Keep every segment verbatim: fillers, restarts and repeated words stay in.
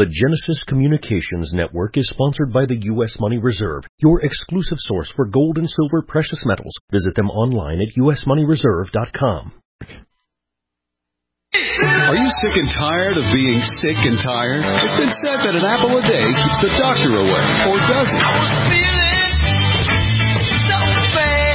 The Genesis Communications Network is sponsored by the U S Money Reserve, your exclusive source for gold and silver precious metals. Visit them online at u s money reserve dot com. Are you sick and tired of being sick and tired? It's been said that an apple a day keeps the doctor away, or does it? I was feeling so bad.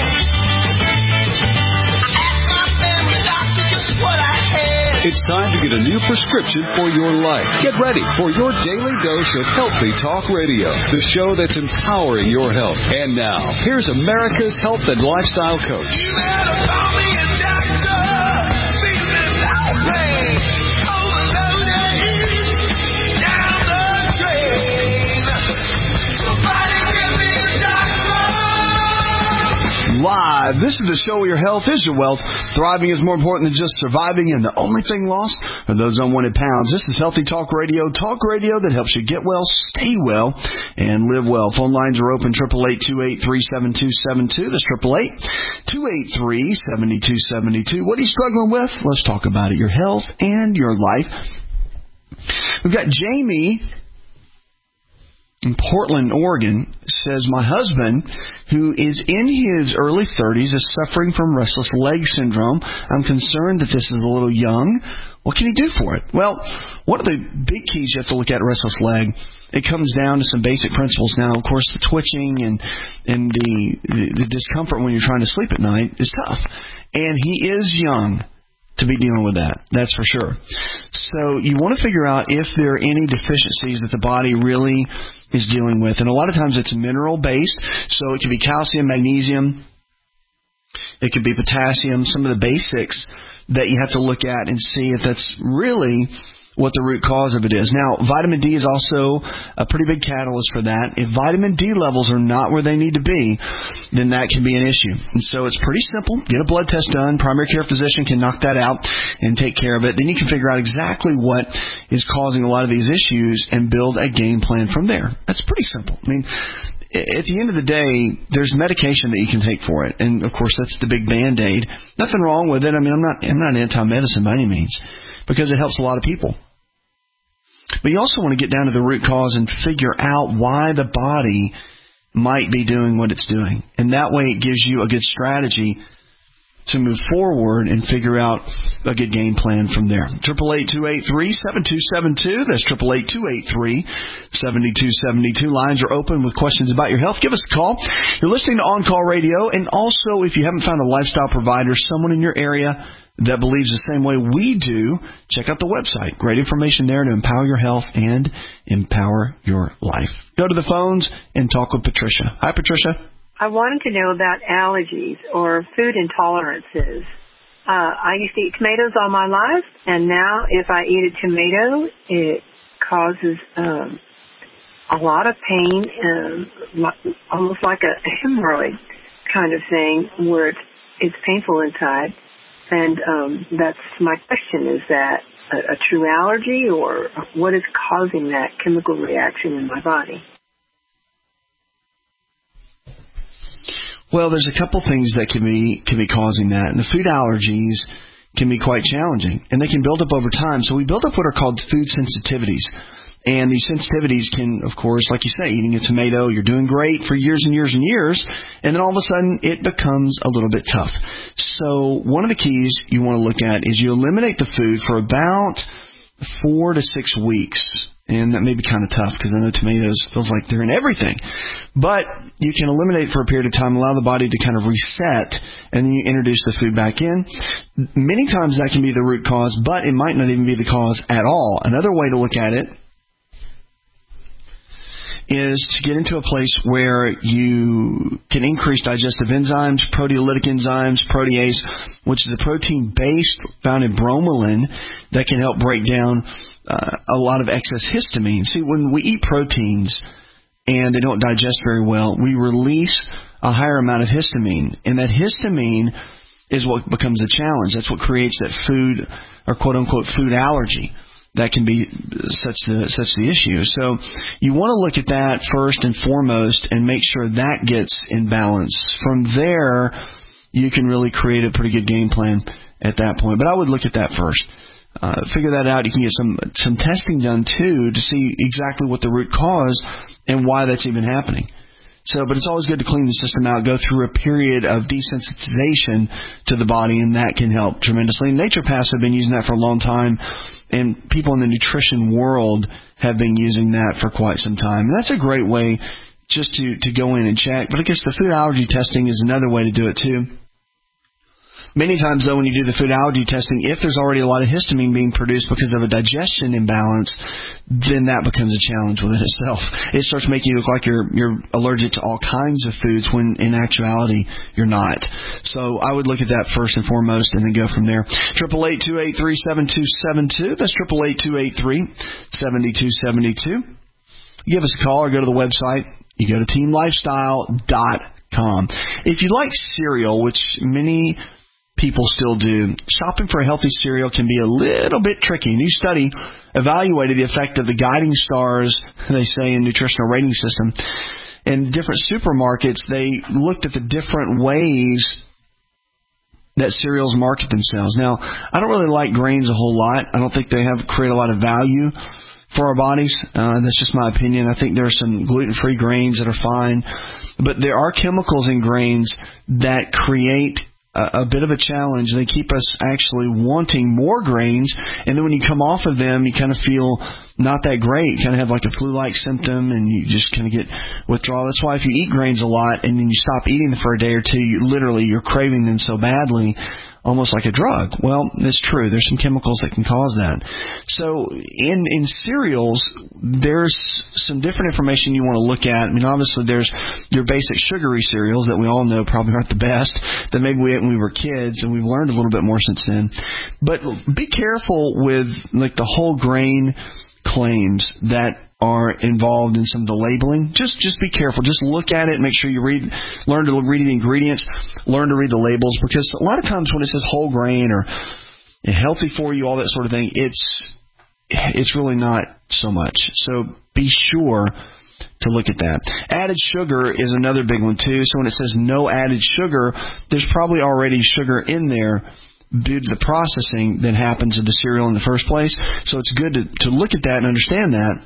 I asked my family doctor just what I had. It's time to get a new prescription for your life. Get ready for your daily dose of Healthy Talk Radio, the show that's empowering your health. And now, here's America's health and lifestyle coach. You better call me a doctor. Feeling no pain. Overloaded. Down the drain. Somebody give me a doctor. Live. This is the show where your health is your wealth. Thriving is more important than just surviving, and the only thing lost are those unwanted pounds. This is Healthy Talk Radio, talk radio that helps you get well, stay well, and live well. Phone lines are open, eight eight eight, two eight three, seven two seven two. That's eight eight eight, two eight three, seven two seven two. What are you struggling with? Let's talk about it. Your health and your life. We've got Jamie in Portland, Oregon, says, my husband, who is in his early thirties, is suffering from restless leg syndrome. I'm concerned that this is a little young. What can he do for it? Well, one of the big keys you have to look at restless leg, it comes down to some basic principles. Now, of course, the twitching and, and the, the, the discomfort when you're trying to sleep at night is tough. And he is young to be dealing with that. That's for sure. So you want to figure out if there are any deficiencies that the body really is dealing with. And a lot of times it's mineral-based. So it could be calcium, magnesium. It could be potassium, some of the basics that you have to look at and see if that's really what the root cause of it is. Now, vitamin D is also a pretty big catalyst for that. If vitamin D levels are not where they need to be, then that can be an issue. And so it's pretty simple. Get a blood test done. Primary care physician can knock that out and take care of it. Then you can figure out exactly what is causing a lot of these issues and build a game plan from there. That's pretty simple. I mean, at the end of the day, there's medication that you can take for it. And, of course, that's the big Band-Aid. Nothing wrong with it. I mean, I'm not, I'm not anti-medicine by any means because it helps a lot of people. But you also want to get down to the root cause and figure out why the body might be doing what it's doing. And that way it gives you a good strategy to move forward and figure out a good game plan from there. eight eight eight, two eight three, seven two seven two. That's eight eight eight, two eight three, seven two seven two. Lines are open with questions about your health. Give us a call. You're listening to On Call Radio. And also, if you haven't found a lifestyle provider, someone in your area that believes the same way we do, check out the website. Great information there to empower your health and empower your life. Go to the phones and talk with Patricia. Hi, Patricia. I wanted to know about allergies or food intolerances. Uh, I used to eat tomatoes all my life, and now if I eat a tomato, it causes um, a lot of pain, um, almost like a hemorrhoid kind of thing where it's, it's painful inside. And um, that's my question. Is that a, a true allergy, or what is causing that chemical reaction in my body? Well, there's a couple things that can be can be causing that. And the food allergies can be quite challenging, and they can build up over time. So we build up what are called food sensitivities. And these sensitivities can, of course, like you say, eating a tomato, you're doing great for years and years and years, and then all of a sudden it becomes a little bit tough. So one of the keys you want to look at is you eliminate the food for about four to six weeks. And that may be kind of tough because I know tomatoes feels like they're in everything. But you can eliminate for a period of time, allow the body to kind of reset, and then you introduce the food back in. Many times that can be the root cause, but it might not even be the cause at all. Another way to look at it is to get into a place where you can increase digestive enzymes, proteolytic enzymes, protease, which is a protein base found in bromelain that can help break down uh, a lot of excess histamine. See, when we eat proteins and they don't digest very well, we release a higher amount of histamine. And that histamine is what becomes a challenge. That's what creates that food or quote-unquote food allergy. That can be such the such the issue. So you want to look at that first and foremost and make sure that gets in balance. From there, you can really create a pretty good game plan at that point. But I would look at that first. uh, figure that out. You can get some some testing done, too, to see exactly what the root cause and why that's even happening. So, but it's always good to clean the system out, go through a period of desensitization to the body, and that can help tremendously. And naturopaths have been using that for a long time, and people in the nutrition world have been using that for quite some time. And that's a great way just to, to go in and check. But I guess the food allergy testing is another way to do it, too. Many times, though, when you do the food allergy testing, if there's already a lot of histamine being produced because of a digestion imbalance, then that becomes a challenge within itself. It starts making you look like you're you're allergic to all kinds of foods when in actuality you're not. So I would look at that first and foremost and then go from there. Triple eight two eight three seven two seven two. That's triple eight two eight three seven two seven two. Give us a call or go to the website. You go to team lifestyle dot com. If you like cereal, which many people still do, shopping for a healthy cereal can be a little bit tricky. A new study evaluated the effect of the guiding stars, they say, in nutritional rating system. In different supermarkets, they looked at the different ways that cereals market themselves. Now, I don't really like grains a whole lot. I don't think they have create a lot of value for our bodies. Uh, that's just my opinion. I think there are some gluten-free grains that are fine. But there are chemicals in grains that create a bit of a challenge. They keep us actually wanting more grains, and then when you come off of them, you kind of feel not that great. You kind of have like a flu-like symptom, and you just kind of get withdrawal. That's why if you eat grains a lot and then you stop eating them for a day or two, you literally you're craving them so badly, almost like a drug. Well, that's true. There's some chemicals that can cause that. So in in cereals, there's some different information you want to look at. I mean, obviously, there's your basic sugary cereals that we all know probably aren't the best, that maybe we ate when we were kids, and we've learned a little bit more since then. But be careful with like the whole grain claims that are involved in some of the labeling. Just just be careful. Just look at it. Make sure you read, learn to read the ingredients, learn to read the labels, because a lot of times when it says whole grain or healthy for you, all that sort of thing, it's it's really not so much. So be sure to look at that. Added sugar is another big one too. So when it says no added sugar, there's probably already sugar in there due to the processing that happens in the cereal in the first place. So it's good to, to look at that and understand that,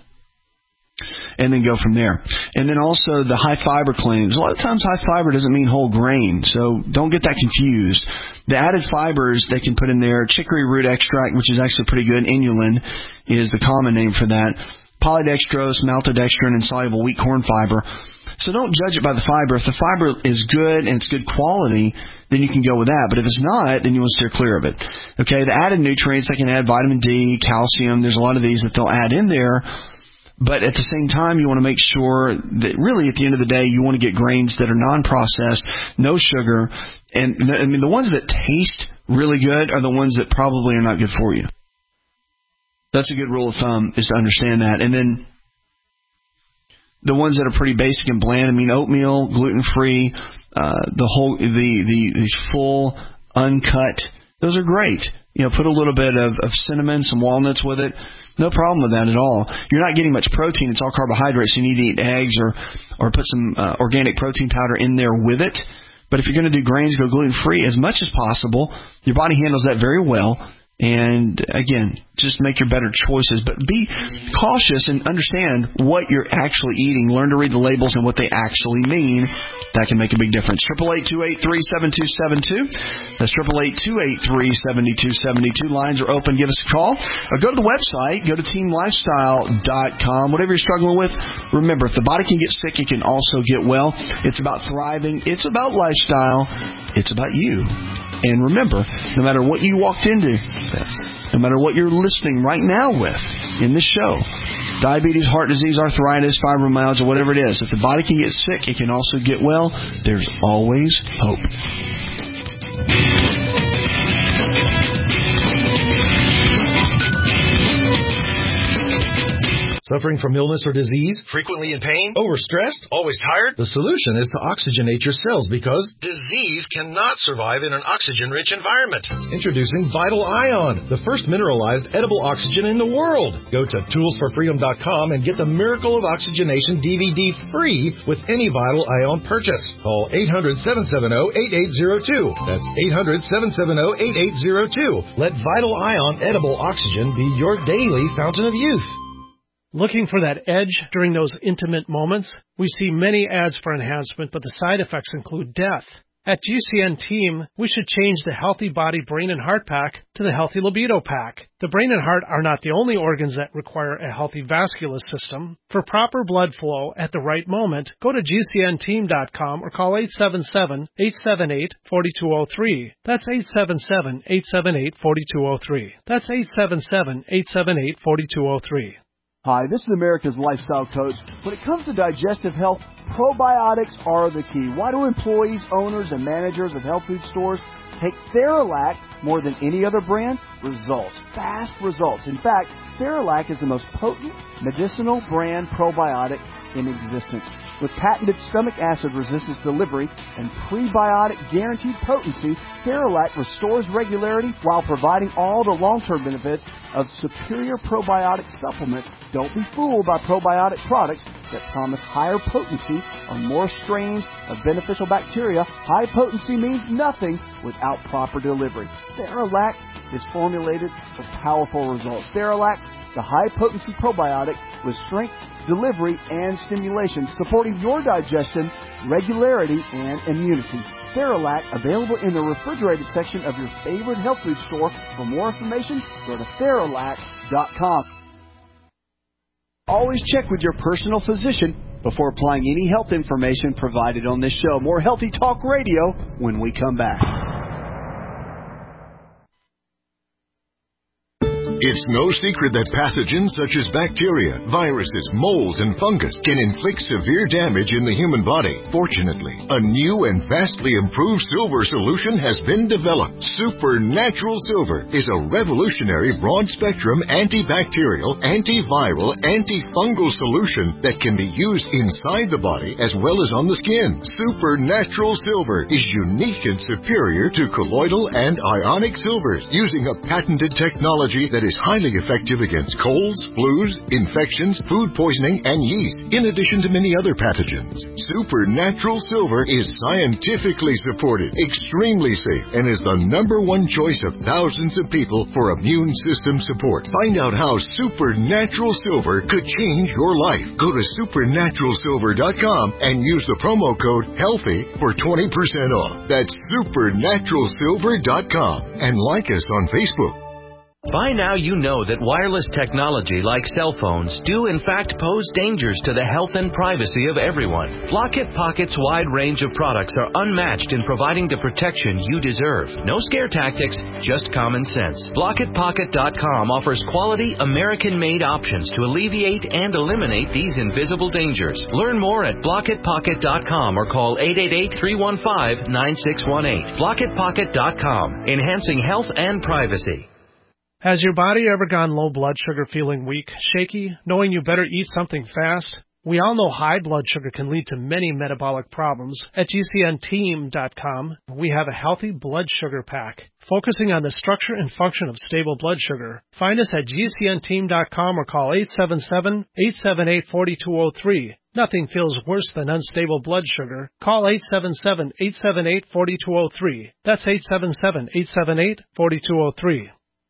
and then go from there. And then also the high fiber claims. A lot of times high fiber doesn't mean whole grain, so don't get that confused. The added fibers they can put in there, chicory root extract, which is actually pretty good, inulin is the common name for that, polydextrose, maltodextrin, and soluble wheat corn fiber. So don't judge it by the fiber. If the fiber is good and it's good quality, then you can go with that. But if it's not, then you want to steer clear of it. Okay, the added nutrients, they can add vitamin D, calcium. There's a lot of these that they'll add in there. But at the same time, you want to make sure that really at the end of the day, you want to get grains that are non-processed, no sugar. And I mean, the ones that taste really good are the ones that probably are not good for you. That's a good rule of thumb, is to understand that. And then the ones that are pretty basic and bland, I mean, oatmeal, gluten-free, uh, the whole, the, the, the full, uncut, those are great. You know, put a little bit of, of cinnamon, some walnuts with it. No problem with that at all. You're not getting much protein. It's all carbohydrates. You need to eat eggs or, or put some uh, organic protein powder in there with it. But if you're going to do grains, go gluten-free as much as possible. Your body handles that very well. And, again, just make your better choices. But be cautious and understand what you're actually eating. Learn to read the labels and what they actually mean. That can make a big difference. eight eight eight, two eight three, seven two seven two. That's eight eight eight, two eight three, seven two seven two. Lines are open. Give us a call. Or go to the website. Go to team lifestyle dot com. Whatever you're struggling with, remember, if the body can get sick, it can also get well. It's about thriving. It's about lifestyle. It's about you. And remember, no matter what you walked into, no matter what you're listening right now with in this show, diabetes, heart disease, arthritis, fibromyalgia, whatever it is, if the body can get sick, it can also get well. There's always hope. Suffering from illness or disease? Frequently in pain? Overstressed? Always tired? The solution is to oxygenate your cells because disease cannot survive in an oxygen-rich environment. Introducing Vital Ion, the first mineralized edible oxygen in the world. Go to tools for freedom dot com and get the Miracle of Oxygenation D V D free with any Vital Ion purchase. Call eight hundred, seven seven zero, eight eight zero two. That's eight hundred, seven seven zero, eight eight zero two. Let Vital Ion edible oxygen be your daily fountain of youth. Looking for that edge during those intimate moments? We see many ads for enhancement, but the side effects include death. At G C N Team, we should change the Healthy Body, Brain, and Heart Pack to the Healthy Libido Pack. The brain and heart are not the only organs that require a healthy vascular system. For proper blood flow at the right moment, go to G C N team dot com or call eight seven seven, eight seven eight, four two zero three. That's eight seven seven, eight seven eight, four two zero three. That's eight seven seven, eight seven eight, four two zero three. Hi, this is America's Lifestyle Coach. When it comes to digestive health, probiotics are the key. Why do employees, owners, and managers of health food stores take Theralac more than any other brand? Results. Fast results. In fact, Theralac is the most potent medicinal brand probiotic in existence. With patented stomach acid resistance delivery and prebiotic guaranteed potency, Theralac restores regularity while providing all the long-term benefits of superior probiotic supplements. Don't be fooled by probiotic products that promise higher potency or more strains of beneficial bacteria. High potency means nothing without proper delivery. Theralac is formulated for powerful results. Theralac, the high-potency probiotic with strength, delivery, and stimulation, supporting your digestion, regularity, and immunity. Theralac, available in the refrigerated section of your favorite health food store. For more information, go to Theralac dot com. Always check with your personal physician before applying any health information provided on this show. More Healthy Talk Radio when we come back. It's no secret that pathogens such as bacteria, viruses, molds, and fungus can inflict severe damage in the human body. Fortunately, a new and vastly improved silver solution has been developed. Supernatural Silver is a revolutionary broad-spectrum antibacterial, antiviral, antifungal solution that can be used inside the body as well as on the skin. Supernatural Silver is unique and superior to colloidal and ionic silvers, using a patented technology that is is highly effective against colds, flus, infections, food poisoning, and yeast, in addition to many other pathogens. Supernatural Silver is scientifically supported, extremely safe, and is the number one choice of thousands of people for immune system support. Find out how Supernatural Silver could change your life. Go to supernatural silver dot com and use the promo code HEALTHY for twenty percent off. That's supernatural silver dot com, and like us on Facebook. By now you know that wireless technology like cell phones do in fact pose dangers to the health and privacy of everyone. Blockit Pocket's wide range of products are unmatched in providing the protection you deserve. No scare tactics, just common sense. Blockit Pocket dot com offers quality American-made options to alleviate and eliminate these invisible dangers. Learn more at Blockit Pocket dot com or call eight eight eight, three one five, nine six one eight. Blockit Pocket dot com, enhancing health and privacy. Has your body ever gone low blood sugar, feeling weak, shaky, knowing you better eat something fast? We all know high blood sugar can lead to many metabolic problems. At G C N team dot com, we have a Healthy Blood Sugar Pack, focusing on the structure and function of stable blood sugar. Find us at G C N team dot com or call eight seven seven, eight seven eight, four two zero three. Nothing feels worse than unstable blood sugar. Call eight seven seven, eight seven eight, four two zero three. That's eight seven seven, eight seven eight, four two zero three.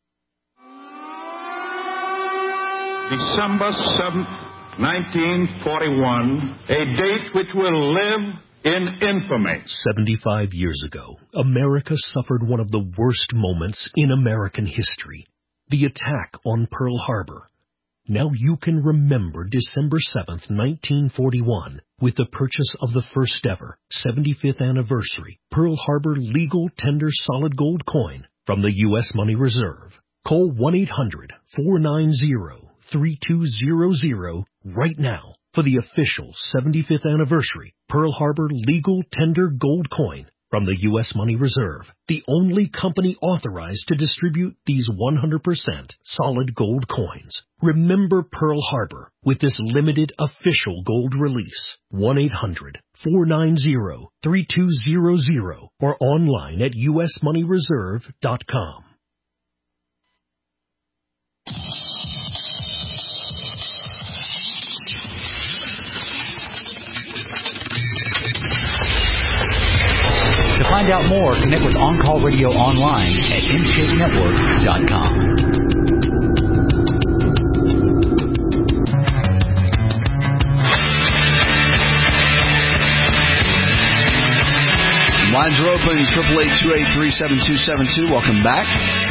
December seventh, nineteen forty-one, a date which will live in infamy. seventy-five years ago, America suffered one of the worst moments in American history, the attack on Pearl Harbor. Now you can remember December seventh, nineteen forty-one, with the purchase of the first ever seventy-fifth anniversary Pearl Harbor legal tender solid gold coin from the U S Money Reserve. Call one eight hundred, four nine zero, three two zero zero right now for the official seventy-fifth anniversary Pearl Harbor legal tender gold coin From the U S Money Reserve, the only company authorized to distribute these one hundred percent solid gold coins. Remember Pearl Harbor with this limited official gold release. one eight hundred four nine zero three two zero zero or online at U S money reserve dot com. To find out more, connect with On Call Radio online at in shape network dot com. Lines are open, eight eight eight, two eight three, seven two seven two. Welcome back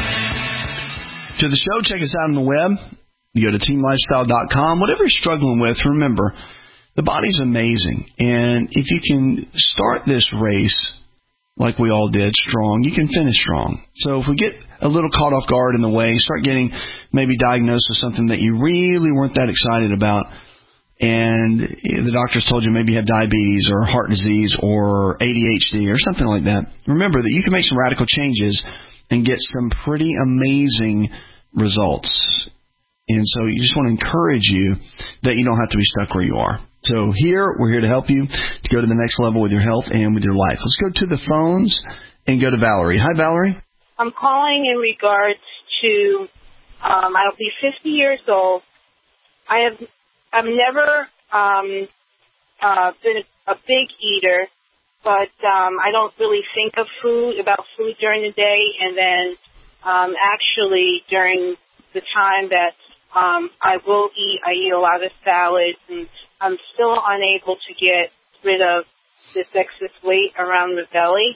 to the show. Check us out on the web. You go to team lifestyle dot com. Whatever you're struggling with, remember, the body's amazing. And if you can start this race like we all did, strong, you can finish strong. So if we get a little caught off guard in the way, start getting maybe diagnosed with something that you really weren't that excited about, and the doctors told you maybe you have diabetes or heart disease or A D H D or something like that, remember that you can make some radical changes and get some pretty amazing results. And so you just want to encourage you that you don't have to be stuck where you are. So here, we're here to help you to go to the next level with your health and with your life. Let's go to the phones and go to Valerie. Hi, Valerie. I'm calling in regards to, um, I'll be fifty years old. I have, I've never um, uh, been a big eater, but um, I don't really think of food, about food during the day, and then um, actually during the time that um, I will eat, I eat a lot of salads, and I'm still unable to get rid of this excess weight around the belly.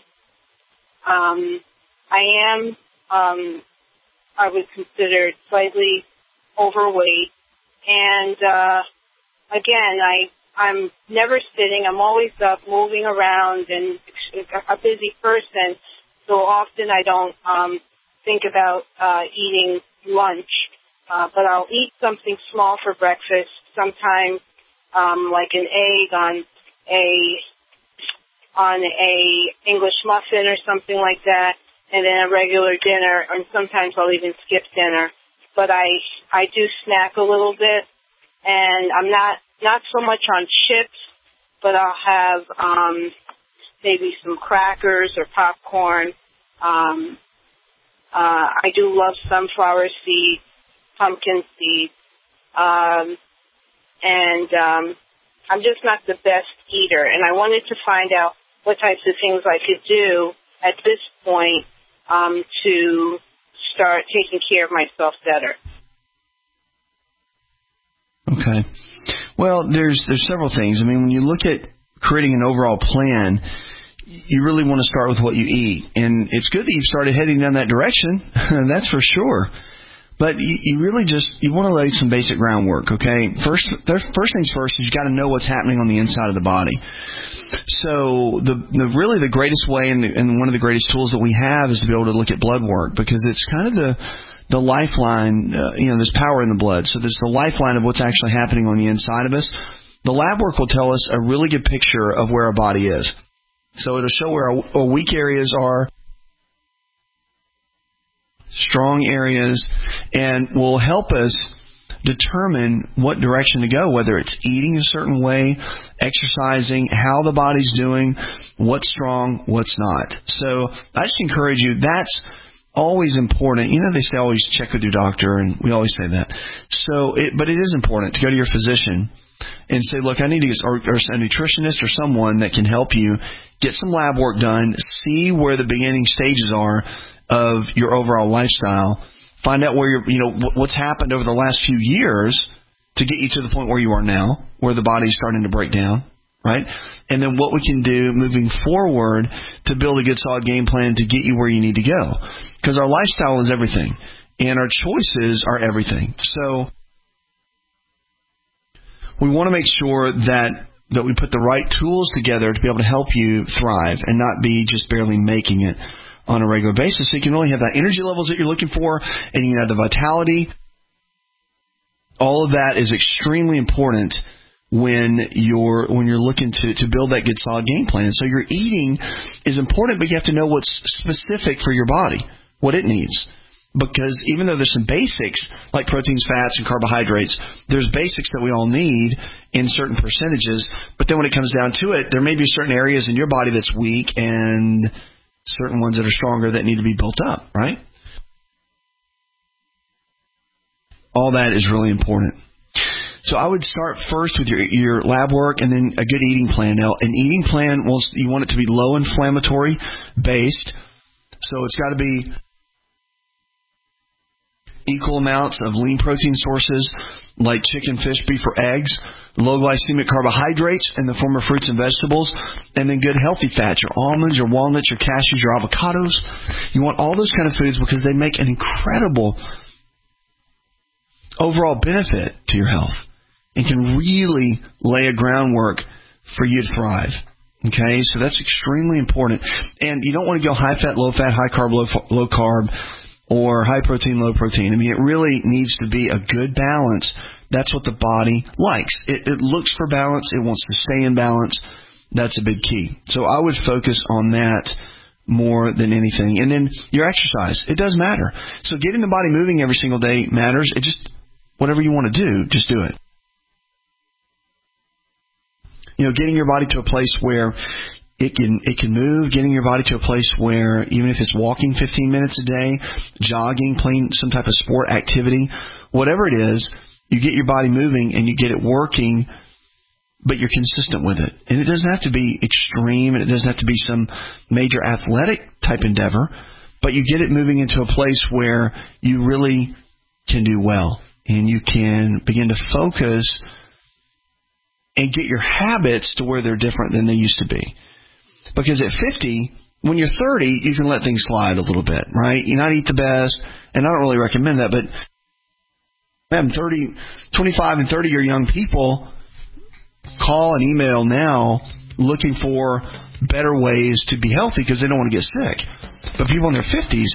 Um, I am, um, I would consider slightly overweight. And, uh, again, I, I'm never sitting. I'm always up, moving around, and a busy person. So often I don't, um, think about, uh, eating lunch. Uh, but I'll eat something small for breakfast, sometimes, um, like an egg on a, on a English muffin or something like that, and then a regular dinner, and sometimes I'll even skip dinner. But I, I do snack a little bit, and I'm not, not so much on chips, but I'll have, um, maybe some crackers or popcorn. Um, uh, I do love sunflower seeds, pumpkin seeds, um, and um, I'm just not the best eater. And I wanted to find out what types of things I could do at this point um, to start taking care of myself better. Okay. Well, there's there's several things. I mean, when you look at creating an overall plan, you really want to start with what you eat. And it's good that you've started heading down that direction. That's for sure. But you, you really just, you want to lay some basic groundwork, okay? First, first things first is you've got to know what's happening on the inside of the body. So the, the really the greatest way and, the, and one of the greatest tools that we have is to be able to look at blood work, because it's kind of the the lifeline, uh, you know, there's power in the blood. So there's the lifeline of what's actually happening on the inside of us. The lab work will tell us a really good picture of where our body is. So it'll show where our, our weak areas are, strong areas, and will help us determine what direction to go, whether it's eating a certain way, exercising, how the body's doing, what's strong, what's not. So I just encourage you, that's always important. You know, they say always check with your doctor, and we always say that. So, it, but it is important to go to your physician and say, look, I need to get, or, or a nutritionist or someone that can help you get some lab work done, see where the beginning stages are of your overall lifestyle, find out where you're, you know, what's happened over the last few years to get you to the point where you are now, where the body's starting to break down, right? And then what we can do moving forward to build a good solid game plan to get you where you need to go. Because our lifestyle is everything, and our choices are everything. So we want to make sure that that we put the right tools together to be able to help you thrive and not be just barely making it on a regular basis. So you can really have that energy levels that you're looking for, and you can have the vitality. All of that is extremely important when you're when you're looking to, to build that good solid game plan. And so your eating is important, but you have to know what's specific for your body, what it needs. Because even though there's some basics like proteins, fats, and carbohydrates, there's basics that we all need in certain percentages. But then when it comes down to it, there may be certain areas in your body that's weak and certain ones that are stronger that need to be built up, right? All that is really important. So I would start first with your your lab work and then a good eating plan. Now, an eating plan, well, you want it to be low inflammatory based. So it's got to be equal amounts of lean protein sources like chicken, fish, beef, or eggs, low glycemic carbohydrates in the form of fruits and vegetables, and then good healthy fats, your almonds, your walnuts, your cashews, your avocados. You want all those kind of foods because they make an incredible overall benefit to your health and can really lay a groundwork for you to thrive. Okay, so that's extremely important. And you don't want to go high fat, low fat, high carb, low, low carb, or high protein, low protein. I mean, it really needs to be a good balance. That's what the body likes. It, it looks for balance. It wants to stay in balance. That's a big key. So I would focus on that more than anything. And then your exercise. It does matter. So getting the body moving every single day matters. It just, whatever you want to do, just do it. You know, getting your body to a place where It can it can move, getting your body to a place where even if it's walking fifteen minutes a day, jogging, playing some type of sport activity, whatever it is, you get your body moving and you get it working, but you're consistent with it. And it doesn't have to be extreme, and it doesn't have to be some major athletic type endeavor, but you get it moving into a place where you really can do well and you can begin to focus and get your habits to where they're different than they used to be. Because at fifty, when you're thirty, you can let things slide a little bit, right? You not eat the best, and I don't really recommend that, but man, thirty, twenty-five and thirty-year young people call and email now looking for better ways to be healthy because they don't want to get sick. But people in their fifties,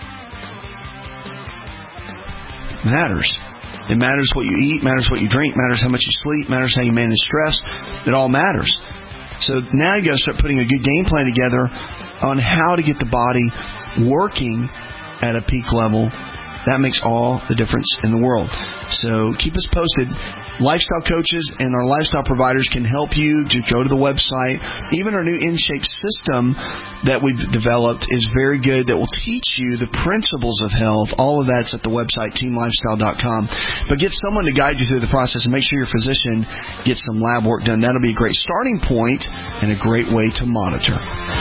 matters. It matters what you eat, matters what you drink, matters how much you sleep, matters how you manage stress. It all matters. So now you got to start putting a good game plan together on how to get the body working at a peak level. That makes all the difference in the world. So keep us posted. Lifestyle coaches and our lifestyle providers can help you. Just go to the website. Even our new InShape system that we've developed is very good. That will teach you the principles of health. All of that's at the website, team lifestyle dot com. But get someone to guide you through the process and make sure your physician gets some lab work done. That'll be a great starting point and a great way to monitor.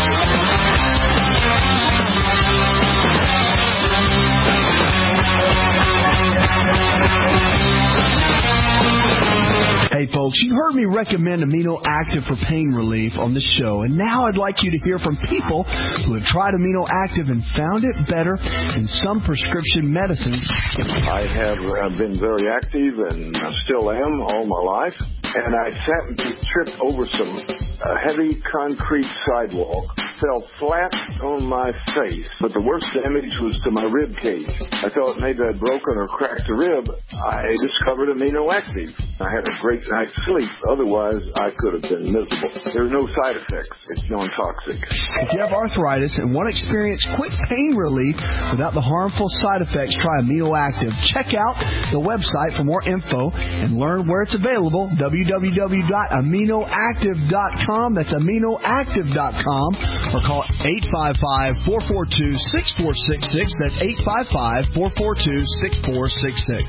Hey folks, you heard me recommend Amino Active for pain relief on the show, and now I'd like you to hear from people who have tried Amino Active and found it better than some prescription medicines. I have uh, been very active and I still am all my life, and I happened to trip over some uh, heavy concrete sidewalk, fell flat on my face, but the worst damage was to my rib cage. I thought maybe I'd broken or cracked a rib. I discovered Amino Active. I had a great night's sleep. Otherwise, I could have been miserable. There are no side effects. It's non-toxic. If you have arthritis and want to experience quick pain relief without the harmful side effects, try Amino Active. Check out the website for more info and learn where it's available, w w w dot amino active dot com. That's amino active dot com. Or call eight five five, four four two, six four six six. That's eight five five, four four two, six four six six.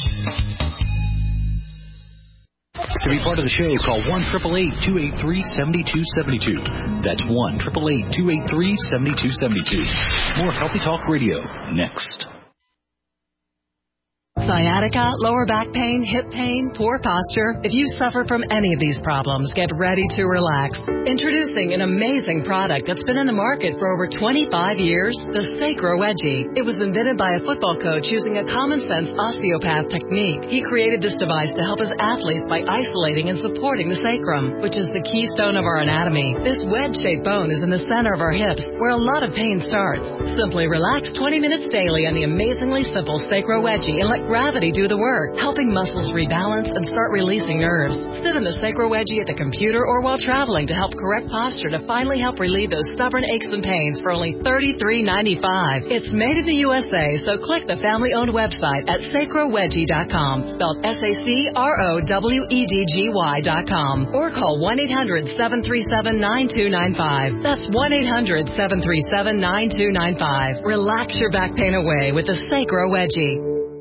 To be part of the show, call one eight eight eight, two eight three, seven two seven two. That's one eight eight eight, two eight three, seven two seven two. More Healthy Talk Radio next. Sciatica, lower back pain, hip pain, poor posture. If you suffer from any of these problems, get ready to relax. Introducing an amazing product that's been in the market for over twenty-five years, the Sacro Wedgie. It was invented by a football coach using a common-sense osteopath technique. He created this device to help his athletes by isolating and supporting the sacrum, which is the keystone of our anatomy. This wedge-shaped bone is in the center of our hips, where a lot of pain starts. Simply relax twenty minutes daily on the amazingly simple Sacro Wedgie and let gravity do the work, helping muscles rebalance and start releasing nerves. Sit in the Sacro Wedgie at the computer or while traveling to help correct posture to finally help relieve those stubborn aches and pains for only thirty-three ninety-five. It's made in the U S A, so click the family-owned website at sacro wedgie dot com, spelled S A C R O W E D G Y dot com, or call one eight hundred seven three seven nine two nine five. That's one eight hundred seven three seven nine two nine five. Relax your back pain away with the Sacro Wedgie.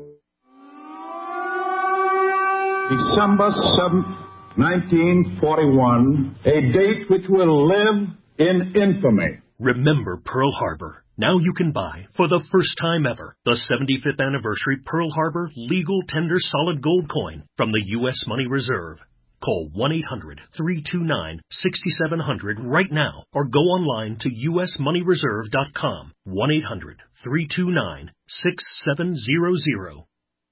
December seventh, nineteen forty-one, a date which will live in infamy. Remember Pearl Harbor. Now you can buy, for the first time ever, the seventy-fifth anniversary Pearl Harbor Legal Tender Solid Gold Coin from the U S Money Reserve. Call one eight hundred three two nine six seven zero zero right now or go online to U S money reserve dot com. one eight hundred three two nine six seven zero zero.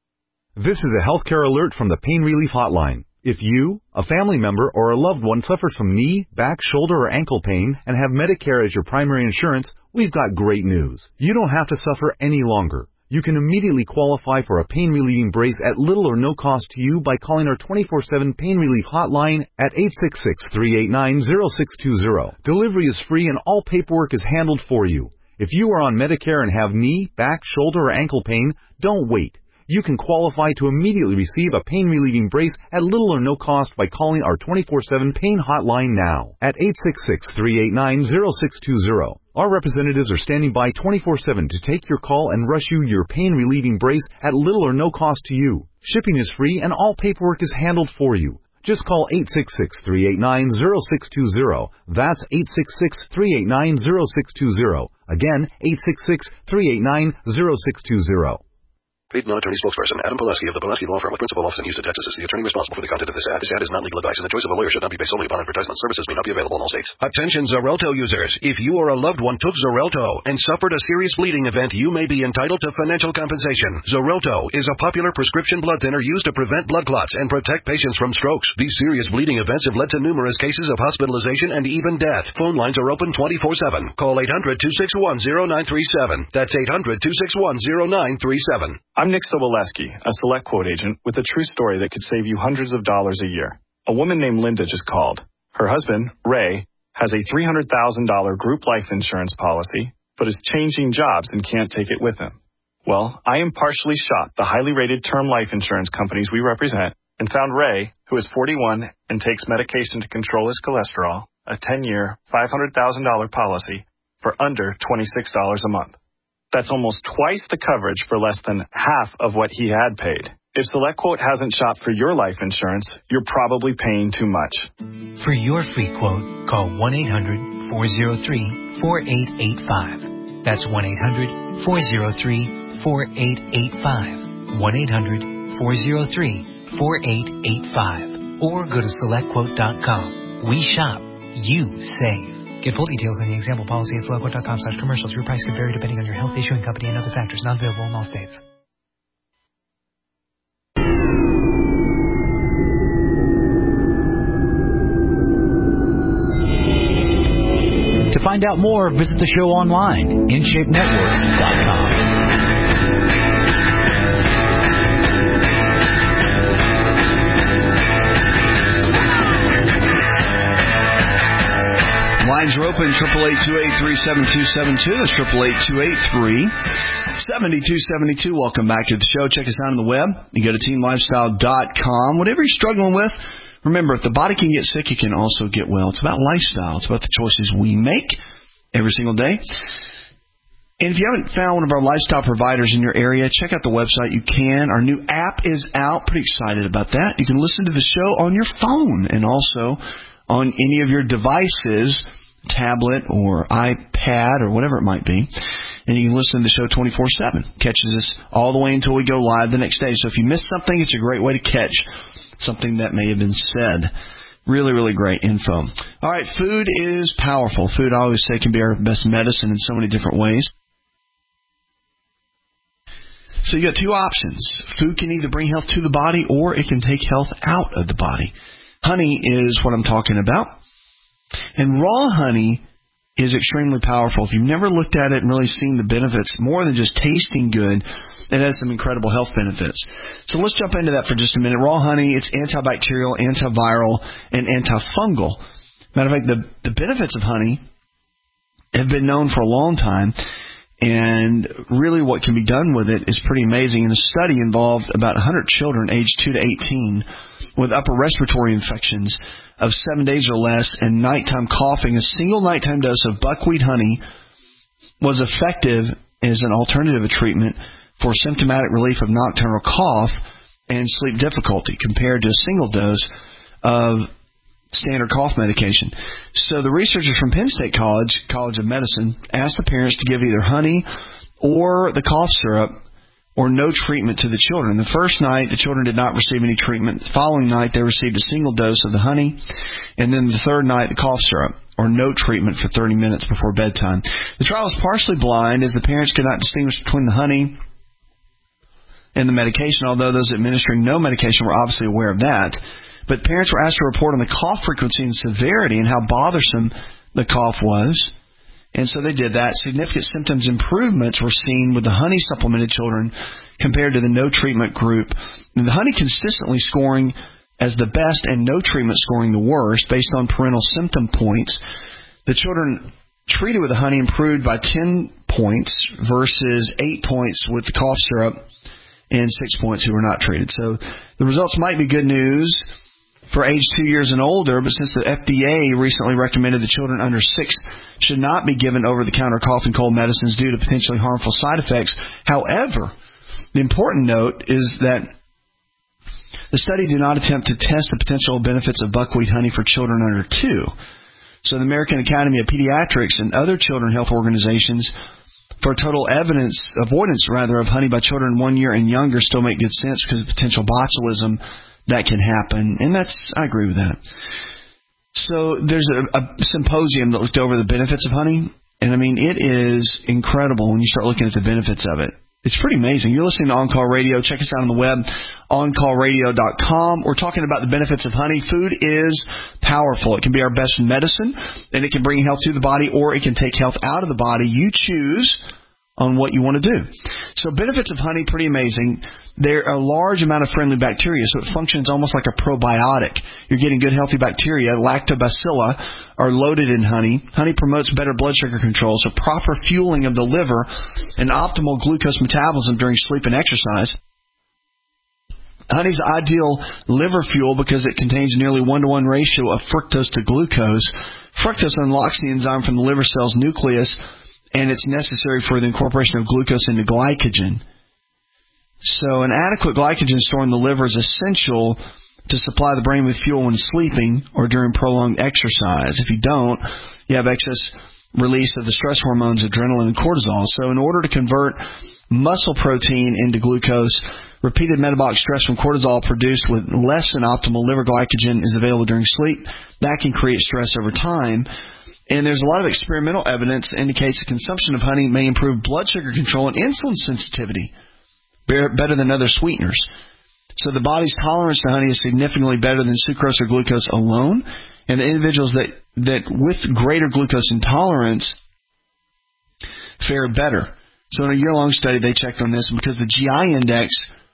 This is a healthcare alert from the Pain Relief Hotline. If you, a family member, or a loved one suffers from knee, back, shoulder, or ankle pain and have Medicare as your primary insurance, we've got great news. You don't have to suffer any longer. You can immediately qualify for a pain-relieving brace at little or no cost to you by calling our twenty-four seven Pain Relief Hotline at eight six six, three eight nine, zero six two zero. Delivery is free and all paperwork is handled for you. If you are on Medicare and have knee, back, shoulder, or ankle pain, don't wait. You can qualify to immediately receive a pain-relieving brace at little or no cost by calling our twenty-four seven Pain Hotline now at eight six six, three eight nine, zero six two zero. Our representatives are standing by twenty-four seven to take your call and rush you your pain-relieving brace at little or no cost to you. Shipping is free and all paperwork is handled for you. Just call eight six six, three eight nine, zero six two zero. That's eight six six, three eight nine, zero six two zero. Again, eight six six, three eight nine, zero six two zero. Paid non-attorney spokesperson Adam Pileski of the Pileski Law Firm with principal office in Houston, Texas is the attorney responsible for the content of this ad. This ad is not legal advice, and the choice of a lawyer should not be based solely upon advertisement. Services may not be available in all states. Attention Xarelto users. If you or a loved one took Xarelto and suffered a serious bleeding event, you may be entitled to financial compensation. Xarelto is a popular prescription blood thinner used to prevent blood clots and protect patients from strokes. These serious bleeding events have led to numerous cases of hospitalization and even death. Phone lines are open twenty-four seven. Call eight hundred, two six one, zero nine three seven. That's eight hundred, two six one, zero nine three seven. I'm Nick Soboleski, a Select Quote agent with a true story that could save you hundreds of dollars a year. A woman named Linda just called. Her husband, Ray, has a three hundred thousand dollars group life insurance policy, but is changing jobs and can't take it with him. Well, I impartially shopped the highly rated term life insurance companies we represent and found Ray, who is forty-one and takes medication to control his cholesterol, a ten-year, five hundred thousand dollars policy for under twenty-six dollars a month. That's almost twice the coverage for less than half of what he had paid. If SelectQuote hasn't shopped for your life insurance, you're probably paying too much. For your free quote, call one eight hundred, four oh three, four eight eight five. That's one eight hundred, four oh three, four eight eight five. one eight hundred, four oh three, four eight eight five. Or go to select quote dot com. We shop. You save. Get full details on the example policy at select quote dot com slash commercials. Your price could vary depending on your health, issuing company, and other factors. Not available in all states. To find out more, visit the show online, in shape network dot com. Lines are open, eight eight eight, two eight three, seven two seven two. That's eight eight eight, two eight three, seven two seven two. Welcome back to the show. Check us out on the web. You go to team lifestyle dot com. Whatever you're struggling with, remember, if the body can get sick, it can also get well. It's about lifestyle. It's about the choices we make every single day. And if you haven't found one of our lifestyle providers in your area, check out the website. You can. Our new app is out. Pretty excited about that. You can listen to the show on your phone and also on any of your devices, tablet or iPad or whatever it might be. And you can listen to the show twenty-four seven. Catches us all the way until we go live the next day. So if you miss something, it's a great way to catch something that may have been said. Really, really great info. All right, food is powerful. Food, I always say, can be our best medicine in so many different ways. So you got two options. Food can either bring health to the body or it can take health out of the body. Honey is what I'm talking about. And raw honey is extremely powerful. If you've never looked at it and really seen the benefits, more than just tasting good, it has some incredible health benefits. So let's jump into that for just a minute. Raw honey, it's antibacterial, antiviral, and antifungal. Matter of fact, the, the benefits of honey have been known for a long time, and really what can be done with it is pretty amazing. And a study involved about one hundred children aged two to eighteen with upper respiratory infections of seven days or less and nighttime coughing. A single nighttime dose of buckwheat honey was effective as an alternative treatment for symptomatic relief of nocturnal cough and sleep difficulty compared to a single dose of standard cough medication. So the researchers from Penn State College, College of Medicine, asked the parents to give either honey or the cough syrup or no treatment to the children. The first night, the children did not receive any treatment. The following night, they received a single dose of the honey, and then the third night, the cough syrup, or no treatment for thirty minutes before bedtime. The trial was partially blind, as the parents could not distinguish between the honey and the medication, although those administering no medication were obviously aware of that. But parents were asked to report on the cough frequency and severity and how bothersome the cough was. And so they did that. Significant symptoms improvements were seen with the honey supplemented children compared to the no treatment group. And the honey consistently scoring as the best and no treatment scoring the worst based on parental symptom points. The children treated with the honey improved by ten points versus eight points with the cough syrup and six points who were not treated. So the results might be good news for age two years and older, but since the F D A recently recommended the children under six should not be given over-the-counter cough and cold medicines due to potentially harmful side effects. However, the important note is that the study did not attempt to test the potential benefits of buckwheat honey for children under two. So the American Academy of Pediatrics and other children health organizations for total evidence, avoidance rather, of honey by children one year and younger still make good sense because of potential botulism that can happen. And that's, I agree with that. So there's a, a symposium that looked over the benefits of honey. And I mean, it is incredible when you start looking at the benefits of it. It's pretty amazing. You're listening to On Call Radio. Check us out on the web, on call radio dot com. We're talking about the benefits of honey. Food is powerful. It can be our best medicine, and it can bring health to the body, or it can take health out of the body. You choose on what you want to do. So benefits of honey, pretty amazing. There are a large amount of friendly bacteria, so it functions almost like a probiotic. You're getting good, healthy bacteria. Lactobacilli are loaded in honey. Honey promotes better blood sugar control, so proper fueling of the liver and optimal glucose metabolism during sleep and exercise. Honey's ideal liver fuel because it contains nearly one-to-one ratio of fructose to glucose. Fructose unlocks the enzyme from the liver cell's nucleus, and it's necessary for the incorporation of glucose into glycogen. So an adequate glycogen store in the liver is essential to supply the brain with fuel when sleeping or during prolonged exercise. If you don't, you have excess release of the stress hormones, adrenaline and cortisol. So in order to convert muscle protein into glucose, repeated metabolic stress from cortisol produced with less than optimal liver glycogen is available during sleep. That can create stress over time. And there's a lot of experimental evidence that indicates the consumption of honey may improve blood sugar control and insulin sensitivity better than other sweeteners. So the body's tolerance to honey is significantly better than sucrose or glucose alone. And the individuals that, that with greater glucose intolerance fare better. So in a year-long study, they checked on this, and because the G I index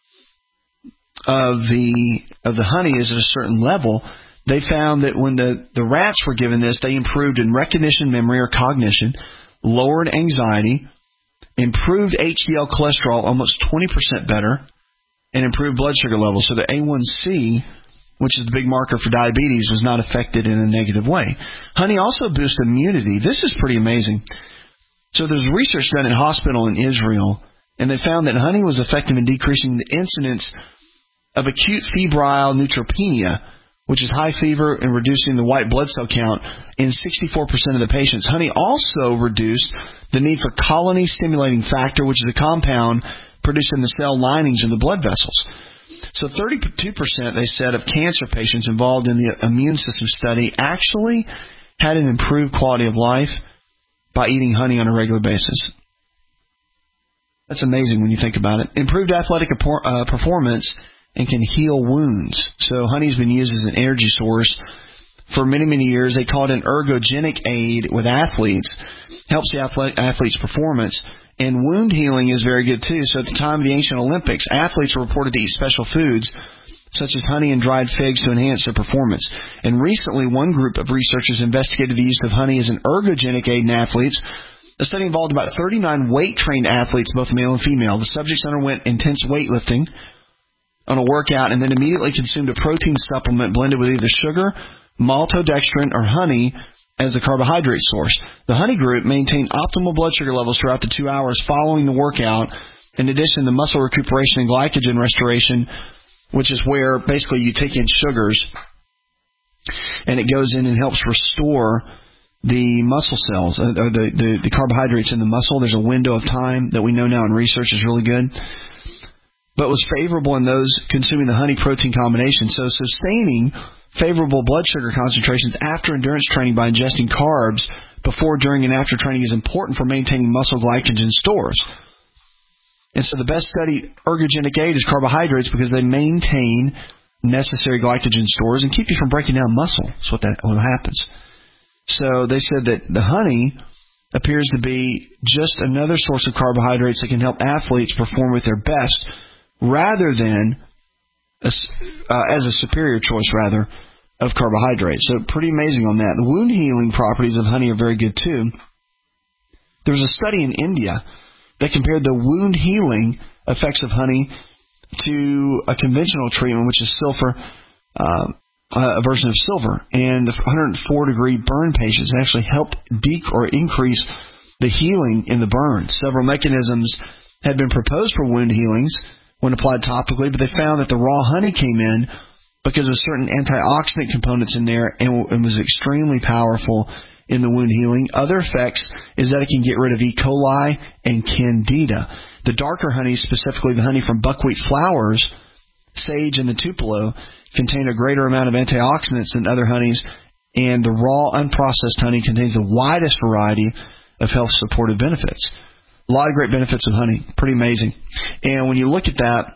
of the of the honey is at a certain level, they found that when the, the rats were given this, they improved in recognition, memory, or cognition, lowered anxiety, improved H D L cholesterol almost twenty percent better, and improved blood sugar levels. So the A one C, which is the big marker for diabetes, was not affected in a negative way. Honey also boosts immunity. This is pretty amazing. So there's research done in a hospital in Israel, and they found that honey was effective in decreasing the incidence of acute febrile neutropenia, which is high fever, and reducing the white blood cell count in sixty-four percent of the patients. Honey also reduced the need for colony-stimulating factor, which is a compound produced in the cell linings of the blood vessels. So thirty-two percent, they said, of cancer patients involved in the immune system study actually had an improved quality of life by eating honey on a regular basis. That's amazing when you think about it. Improved athletic uh, performance and can heal wounds. So honey's been used as an energy source for many, many years. They call it an ergogenic aid with athletes. Helps the athlete, athlete's performance. And wound healing is very good, too. So at the time of the ancient Olympics, athletes were reported to eat special foods, such as honey and dried figs, to enhance their performance. And recently, one group of researchers investigated the use of honey as an ergogenic aid in athletes. The study involved about thirty-nine weight-trained athletes, both male and female. The subjects underwent intense weightlifting on a workout and then immediately consumed a protein supplement blended with either sugar, maltodextrin, or honey as the carbohydrate source. The honey group maintained optimal blood sugar levels throughout the two hours following the workout. In addition, the muscle recuperation and glycogen restoration, which is where basically you take in sugars and it goes in and helps restore the muscle cells, or the, the, the carbohydrates in the muscle. There's a window of time that we know now in research is really good, but was favorable in those consuming the honey protein combination. So sustaining favorable blood sugar concentrations after endurance training by ingesting carbs before, during, and after training is important for maintaining muscle glycogen stores. And so the best studied ergogenic aid is carbohydrates because they maintain necessary glycogen stores and keep you from breaking down muscle. That's what that what happens. So they said that the honey appears to be just another source of carbohydrates that can help athletes perform at their best rather than a, uh, as a superior choice, rather, of carbohydrates. So pretty amazing on that. The wound healing properties of honey are very good, too. There was a study in India that compared the wound healing effects of honey to a conventional treatment, which is silver, uh, a version of silver. And the one hundred four degree burn patients actually helped dec- or increase the healing in the burn. Several mechanisms had been proposed for wound healings when applied topically, but they found that the raw honey came in because of certain antioxidant components in there and, and was extremely powerful in the wound healing. Other effects is that it can get rid of E. coli and candida. The darker honey, specifically the honey from buckwheat flowers, sage, and the tupelo, contain a greater amount of antioxidants than other honeys, and the raw, unprocessed honey contains the widest variety of health-supportive benefits. A lot of great benefits of honey. Pretty amazing. And when you look at that,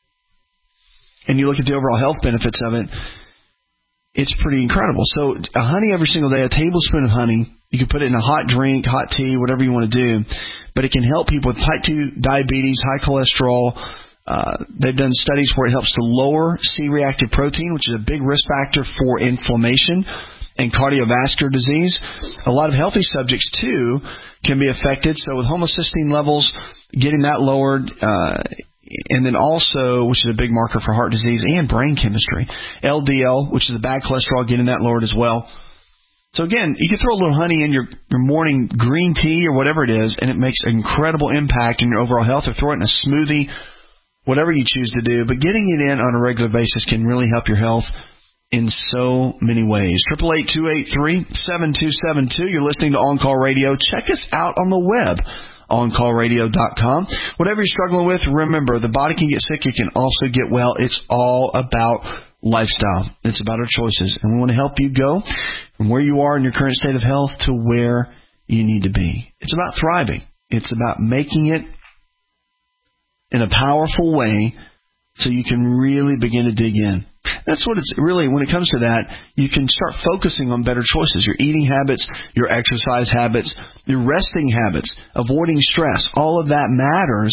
and you look at the overall health benefits of it, it's pretty incredible. So a honey every single day, a tablespoon of honey, you can put it in a hot drink, hot tea, whatever you want to do, but it can help people with type two diabetes, high cholesterol. Uh, they've done studies where it helps to lower C-reactive protein, which is a big risk factor for inflammation and cardiovascular disease. A lot of healthy subjects, too, can be affected. So with homocysteine levels, getting that lowered, uh, and then also, which is a big marker for heart disease and brain chemistry, L D L, which is the bad cholesterol, getting that lowered as well. So again, you can throw a little honey in your, your morning green tea or whatever it is, and it makes an incredible impact in your overall health, or throw it in a smoothie, whatever you choose to do. But getting it in on a regular basis can really help your health in so many ways. eight eight eight, two eight three, seven two seven two. You're listening to On Call Radio. Check us out on the web, on call radio dot com. Whatever you're struggling with, remember, the body can get sick. It can also get well. It's all about lifestyle. It's about our choices. And we want to help you go from where you are in your current state of health to where you need to be. It's about thriving. It's about making it in a powerful way so you can really begin to dig in. That's what it's really, when it comes to that, you can start focusing on better choices. Your eating habits, your exercise habits, your resting habits, avoiding stress. All of that matters.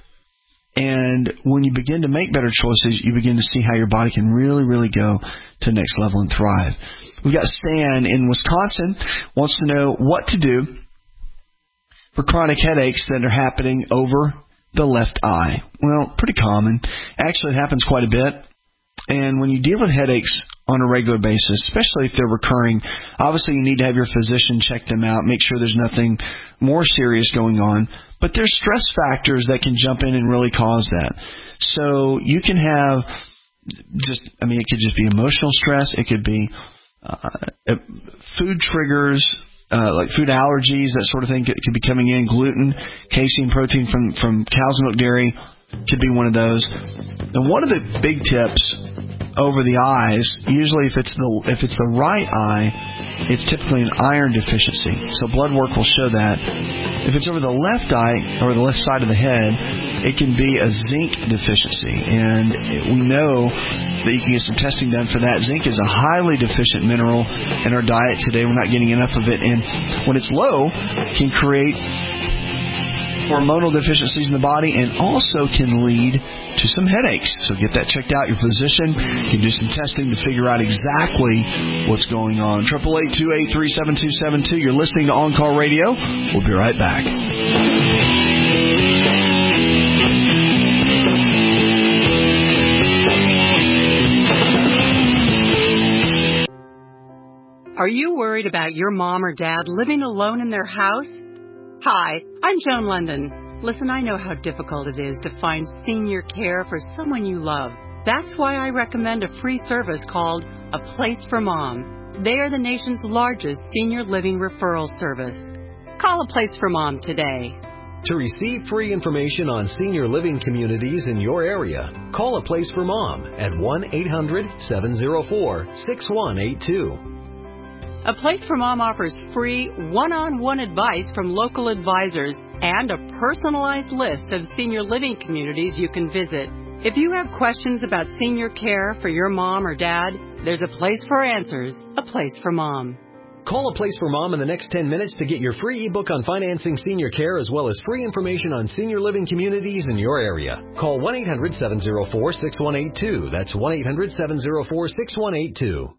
And when you begin to make better choices, you begin to see how your body can really, really go to the next level and thrive. We've got Stan in Wisconsin, wants to know what to do for chronic headaches that are happening over the left eye. Well, pretty common. Actually, it happens quite a bit. And when you deal with headaches on a regular basis, especially if they're recurring, obviously you need to have your physician check them out, make sure there's nothing more serious going on. But there's stress factors that can jump in and really cause that. So you can have just, I mean, it could just be emotional stress. It could be uh, food triggers, uh, like food allergies, that sort of thing could, could be coming in. Gluten, casein, protein from, from cow's milk dairy could be one of those. And one of the big tips over the eyes, usually if it's the if it's the right eye, it's typically an iron deficiency. So blood work will show that. If it's over the left eye or the left side of the head, it can be a zinc deficiency. And we know that you can get some testing done for that. Zinc is a highly deficient mineral in our diet today. We're not getting enough of it. And when it's low, it can create hormonal deficiencies in the body and also can lead to some headaches. So get that checked out. Your physician can do some testing to figure out exactly what's going on. eight eight eight, two eight three, seven two seven two. You're listening to On Call Radio. We'll be right back. Are you worried about your mom or dad living alone in their house? Hi, I'm Joan London. Listen, I know how difficult it is to find senior care for someone you love. That's why I recommend a free service called A Place for Mom. They are the nation's largest senior living referral service. Call A Place for Mom today. To receive free information on senior living communities in your area, call A Place for Mom at one eight hundred, seven oh four, six one eight two. A Place for Mom offers free one-on-one advice from local advisors and a personalized list of senior living communities you can visit. If you have questions about senior care for your mom or dad, there's a place for answers, A Place for Mom. Call A Place for Mom in the next ten minutes to get your free ebook on financing senior care as well as free information on senior living communities in your area. Call one eight hundred, seven oh four, six one eight two. That's one eight hundred, seven oh four, six one eight two.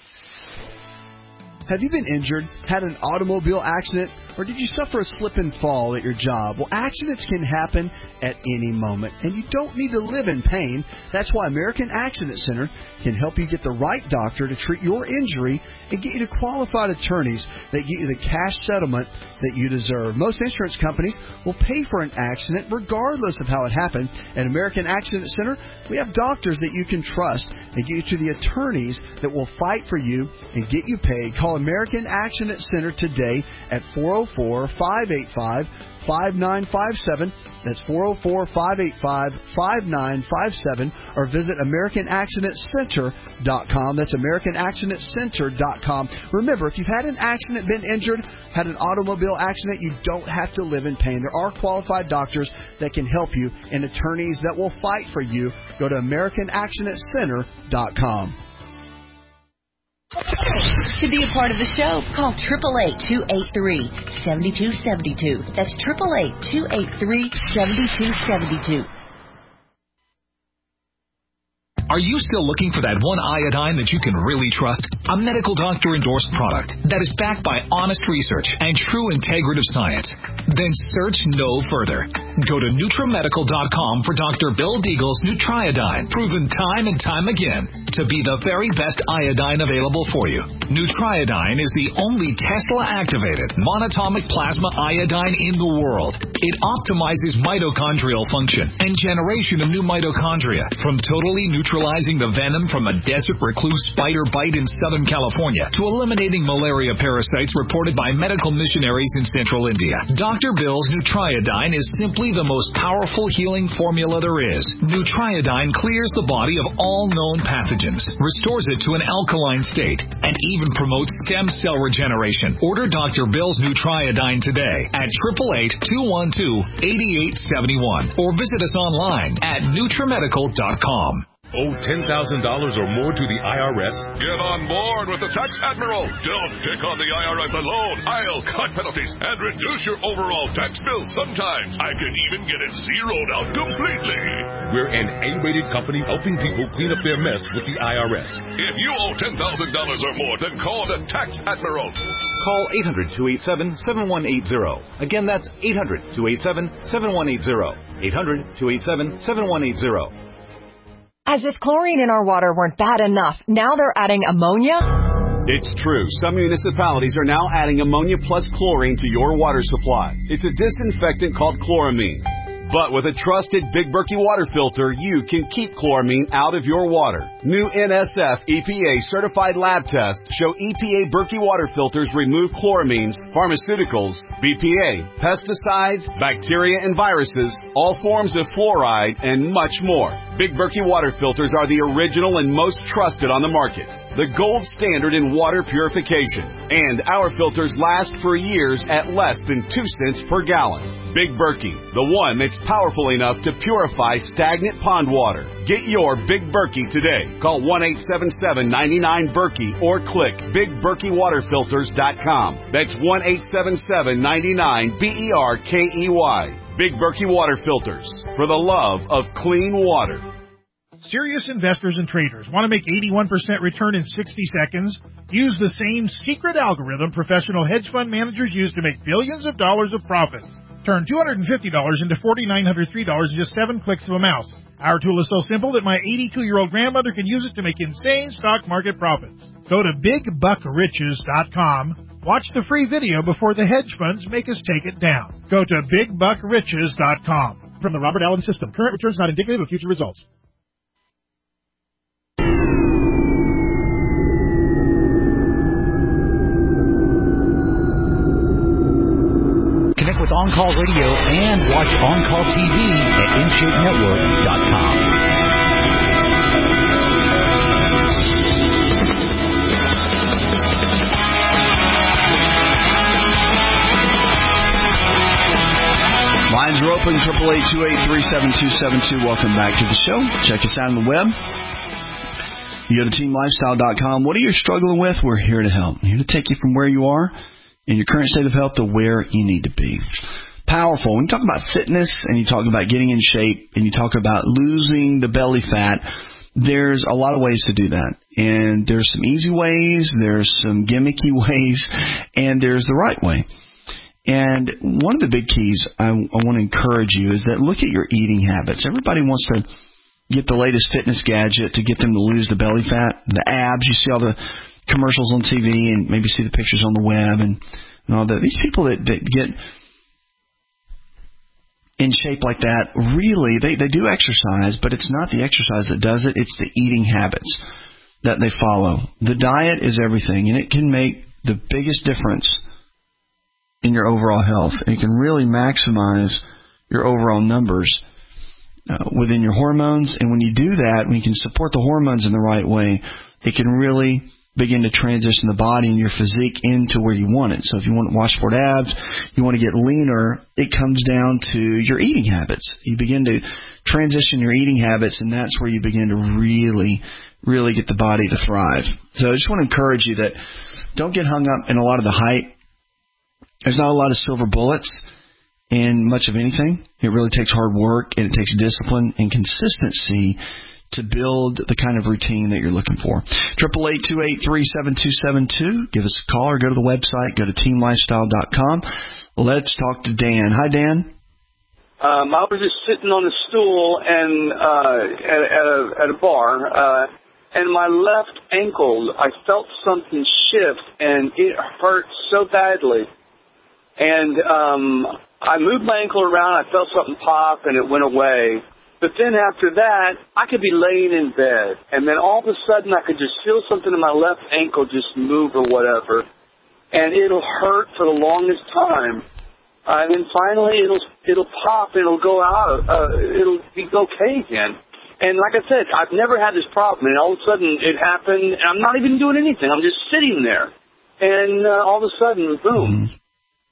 Have you been injured, had an automobile accident, or did you suffer a slip and fall at your job? Well, accidents can happen at any moment, and you don't need to live in pain. That's why American Accident Center can help you get the right doctor to treat your injury and get you to qualified attorneys that get you the cash settlement that you deserve. Most insurance companies will pay for an accident regardless of how it happened. At American Accident Center, we have doctors that you can trust and get you to the attorneys that will fight for you and get you paid. Call American Accident Center today at four oh four, five eight five, five nine five seven. That's four oh four, five eight five, five nine five seven. Or visit American Accident Center dot com. That's American Accident Center dot com. Remember, if you've had an accident, been injured, had an automobile accident, you don't have to live in pain. There are qualified doctors that can help you and attorneys that will fight for you. Go to American Accident Center dot com. To be a part of the show, call eight eight eight, two eight three, seven two seven two. That's eight eight eight, two eight three, seven two seven two. Are you still looking for that one iodine that you can really trust? A medical doctor endorsed product that is backed by honest research and true integrative science? Then search no further. Go to Nutramedical dot com for Doctor Bill Deagle's Nutriodine, proven time and time again to be the very best iodine available for you. Nutriodine is the only Tesla-activated monatomic plasma iodine in the world. It optimizes mitochondrial function and generation of new mitochondria, from totally neutralizing the venom from a desert recluse spider bite in Southern California to eliminating malaria parasites reported by medical missionaries in Central India. Doctor Bill's Nutriodine is simply the most powerful healing formula there is. Nutriodine clears the body of all known pathogens, restores it to an alkaline state, and even promotes stem cell regeneration. Order Doctor Bill's Nutriodine today at eight eight eight, two one two, eight eight seven one or visit us online at Nutramedical dot com. Owe ten thousand dollars or more to the I R S? Get on board with the Tax Admiral. Don't pick on the I R S alone. I'll cut penalties and reduce your overall tax bill. Sometimes I can even get it zeroed out completely. We're an A-rated company helping people clean up their mess with the I R S. If you owe ten thousand dollars or more, then call the Tax Admiral. Call eight hundred, two eight seven, seven one eight zero. Again, that's eight hundred, two eight seven, seven one eight zero. eight hundred, two eight seven, seven one eight zero. As if chlorine in our water weren't bad enough, now they're adding ammonia? It's true. Some municipalities are now adding ammonia plus chlorine to your water supply. It's a disinfectant called chloramine. But with a trusted Big Berkey water filter, you can keep chloramine out of your water. New N S F E P A certified lab tests show E P A Berkey water filters remove chloramines, pharmaceuticals, B P A, pesticides, bacteria and viruses, all forms of fluoride, and much more. Big Berkey water filters are the original and most trusted on the market, the gold standard in water purification. And our filters last for years at less than two cents per gallon. Big Berkey, the one that's powerful enough to purify stagnant pond water. Get your Big Berkey today. Call one eight seven seven, nine nine, Berkey or click big berkey water filters dot com. That's one eight seven seven, nine nine, B E R K E Y. Big Berkey Water Filters, for the love of clean water. Serious investors and traders want to make eighty-one percent return in sixty seconds? Use the same secret algorithm professional hedge fund managers use to make billions of dollars of profits. Turn two hundred fifty dollars into four thousand nine hundred three dollars in just seven clicks of a mouse. Our tool is so simple that my eighty-two-year-old grandmother can use it to make insane stock market profits. Go to big buck riches dot com. Watch the free video before the hedge funds make us take it down. Go to big buck riches dot com. From the Robert Allen System, current returns not indicative of future results. Connect with On Call Radio and watch On Call T V at in shape network dot com. Lines are open, eight eight eight, two eight three, seven two seven two. Welcome back to the show. Check us out on the web. You go to team lifestyle dot com. What are you struggling with? We're here to help. We're here to take you from where you are in your current state of health to where you need to be. Powerful. When you talk about fitness and you talk about getting in shape and you talk about losing the belly fat, there's a lot of ways to do that. And there's some easy ways, there's some gimmicky ways, and there's the right way. And one of the big keys I, I want to encourage you is that look at your eating habits. Everybody wants to get the latest fitness gadget to get them to lose the belly fat, the abs. You see all the commercials on T V and maybe see the pictures on the web and, and all that. These people that, that get in shape like that, really, they, they do exercise, but it's not the exercise that does it. It's the eating habits that they follow. The diet is everything, and it can make the biggest difference in your overall health. It can really maximize your overall numbers uh, within your hormones. And when you do that, when you can support the hormones in the right way, it can really begin to transition the body and your physique into where you want it. So if you want washboard abs, you want to get leaner, it comes down to your eating habits. You begin to transition your eating habits, and that's where you begin to really, really get the body to thrive. So I just want to encourage you that don't get hung up in a lot of the hype. There's not a lot of silver bullets in much of anything. It really takes hard work, and it takes discipline and consistency to build the kind of routine that you're looking for. eight eight eight, two eight three, seven two seven two. Give us a call or go to the website. Go to team lifestyle dot com. Let's talk to Dan. Hi, Dan. Um, I was just sitting on a stool and uh, at, at, a, at a bar, uh, and my left ankle, I felt something shift, and it hurt so badly. And um, I moved my ankle around. I felt something pop, and it went away. But then after that, I could be laying in bed, and then all of a sudden I could just feel something in my left ankle just move or whatever, and it'll hurt for the longest time. Uh, and then finally it'll it'll pop and it'll go out. Uh, it'll be okay again. And like I said, I've never had this problem, and all of a sudden it happened, and I'm not even doing anything. I'm just sitting there, and uh, all of a sudden, boom. Mm-hmm.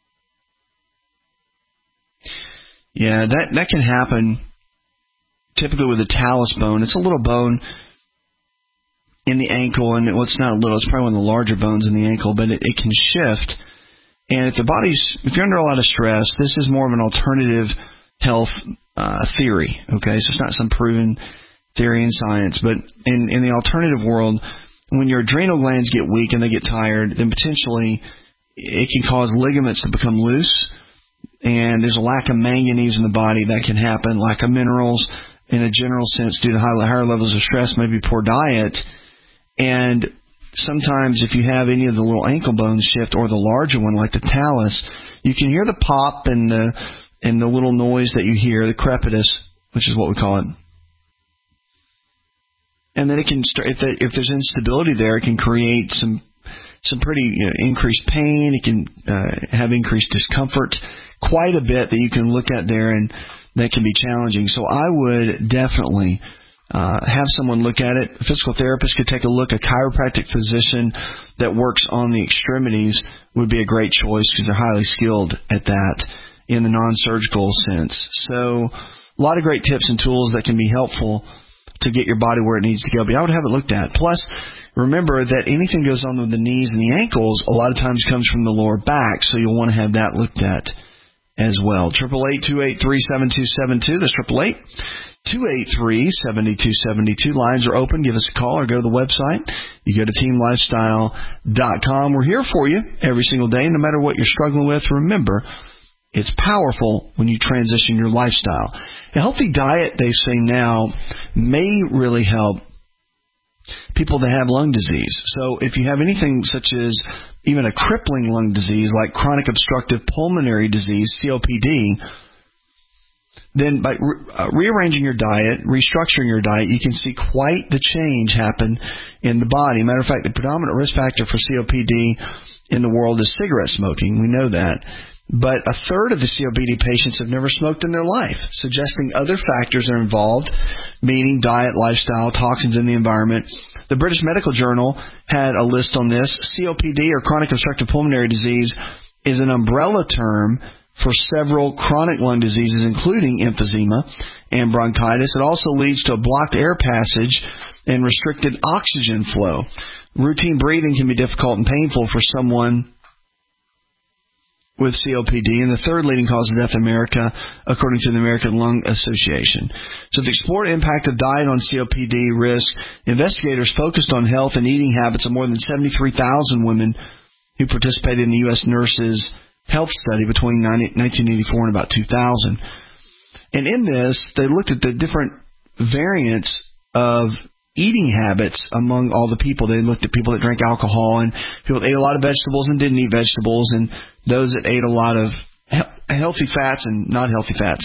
Yeah, that that can happen. Typically with the talus bone, it's a little bone in the ankle, and well, it's not little, it's probably one of the larger bones in the ankle, but it, it can shift. And if the body's, if you're under a lot of stress, this is more of an alternative health uh, theory, okay? So it's not some proven theory in science, but in, in the alternative world, when your adrenal glands get weak and they get tired, then potentially it can cause ligaments to become loose, and there's a lack of manganese in the body that can happen, lack of minerals, in a general sense, due to high, higher levels of stress, maybe poor diet. And sometimes if you have any of the little ankle bones shift or the larger one like the talus, you can hear the pop and the and the little noise that you hear, the crepitus, which is what we call it. And then it can start, if, the, if there's instability there, it can create some some pretty you know, increased pain. It can uh, have increased discomfort quite a bit that you can look at there, and that can be challenging. So I would definitely uh, have someone look at it. A physical therapist could take a look. A chiropractic physician that works on the extremities would be a great choice because they're highly skilled at that in the non-surgical sense. So a lot of great tips and tools that can be helpful to get your body where it needs to go. But I would have it looked at. Plus, remember that anything goes on with the knees and the ankles a lot of times comes from the lower back, so you'll want to have that looked at as well. eight eight eight, two eight three, seven two seven two. That's eight eight eight, two eight three, seven two seven two. Lines are open. Give us a call or go to the website. You go to team lifestyle dot com. We're here for you every single day, no matter what you're struggling with. Remember, it's powerful when you transition your lifestyle. A healthy diet, they say now, may really help people that have lung disease. So if you have anything such as even a crippling lung disease like chronic obstructive pulmonary disease, C O P D, then by re- uh, rearranging your diet, restructuring your diet, you can see quite the change happen in the body. Matter of fact, the predominant risk factor for C O P D in the world is cigarette smoking. We know that. But a third of the C O P D patients have never smoked in their life, suggesting other factors are involved, meaning diet, lifestyle, toxins in the environment. The British Medical Journal had a list on this. C O P D, or chronic obstructive pulmonary disease, is an umbrella term for several chronic lung diseases, including emphysema and bronchitis. It also leads to a blocked air passage and restricted oxygen flow. Routine breathing can be difficult and painful for someone with C O P D, and the third leading cause of death in America, according to the American Lung Association. So to explore the impact of diet on C O P D risk, investigators focused on health and eating habits of more than seventy-three thousand women who participated in the U S Nurses Health Study between nineteen eighty-four and about two thousand. And in this, they looked at the different variants of eating habits among all the people. They looked at people that drank alcohol and people that ate a lot of vegetables and didn't eat vegetables, and those that ate a lot of he- healthy fats and not healthy fats.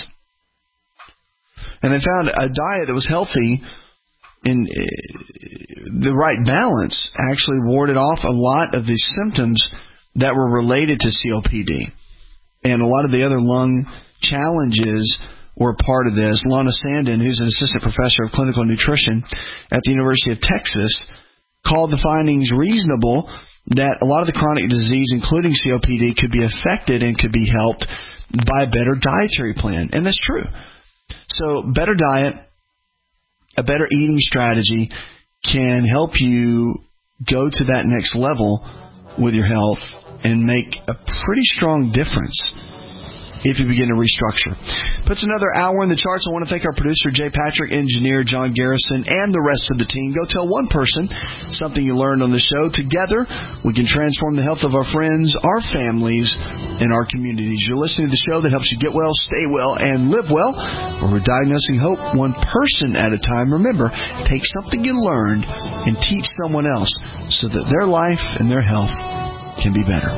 And they found a diet that was healthy in uh, the right balance actually warded off a lot of the symptoms that were related to C O P D. And a lot of the other lung challenges were part of this. Lana Sandin, who's an assistant professor of clinical nutrition at the University of Texas, called the findings reasonable that a lot of the chronic disease, including C O P D, could be affected and could be helped by a better dietary plan. And that's true. So better diet, a better eating strategy can help you go to that next level with your health and make a pretty strong difference if you begin to restructure. Puts another hour in the charts. I want to thank our producer, Jay Patrick, engineer John Garrison, and the rest of the team. Go tell one person something you learned on the show. Together, we can transform the health of our friends, our families, and our communities. You're listening to the show that helps you get well, stay well, and live well, where we're diagnosing hope one person at a time. Remember, take something you learned and teach someone else so that their life and their health can be better.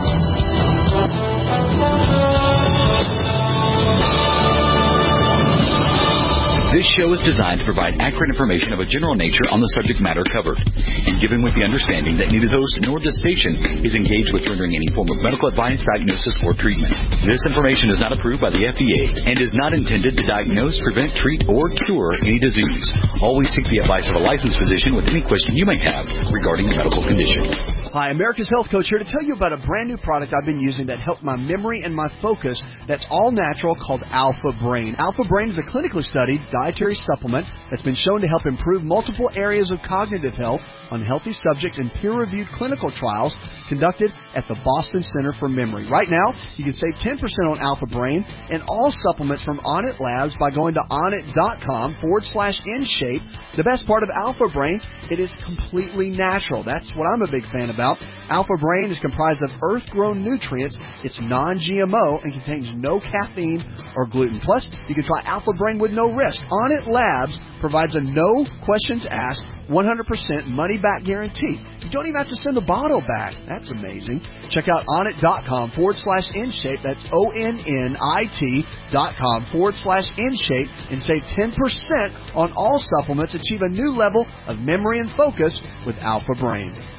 This show is designed to provide accurate information of a general nature on the subject matter covered, and given with the understanding that neither host nor the station is engaged with rendering any form of medical advice, diagnosis, or treatment. This information is not approved by the F D A and is not intended to diagnose, prevent, treat, or cure any disease. Always seek the advice of a licensed physician with any question you may have regarding a medical condition. Hi, America's Health Coach here to tell you about a brand new product I've been using that helped my memory and my focus that's all natural, called Alpha Brain. Alpha Brain is a clinically studied dietary supplement that's been shown to help improve multiple areas of cognitive health on healthy subjects in peer-reviewed clinical trials conducted at the Boston Center for Memory. Right now, you can save ten percent on Alpha Brain and all supplements from Onnit Labs by going to onnit.com forward slash InShape. The best part of Alpha Brain, it is completely natural. That's what I'm a big fan about. Alpha Brain is comprised of earth-grown nutrients. It's non-G M O and contains no caffeine or gluten. Plus, you can try Alpha Brain with no risk. Onnit Labs provides a no questions asked, one hundred percent money-back guarantee. You don't even have to send the bottle back. That's amazing. Check out onnit.com forward slash InShape. That's O-N-N-I-T dot com forward slash InShape and save ten percent on all supplements. Achieve a new level of memory and focus with Alpha Brain.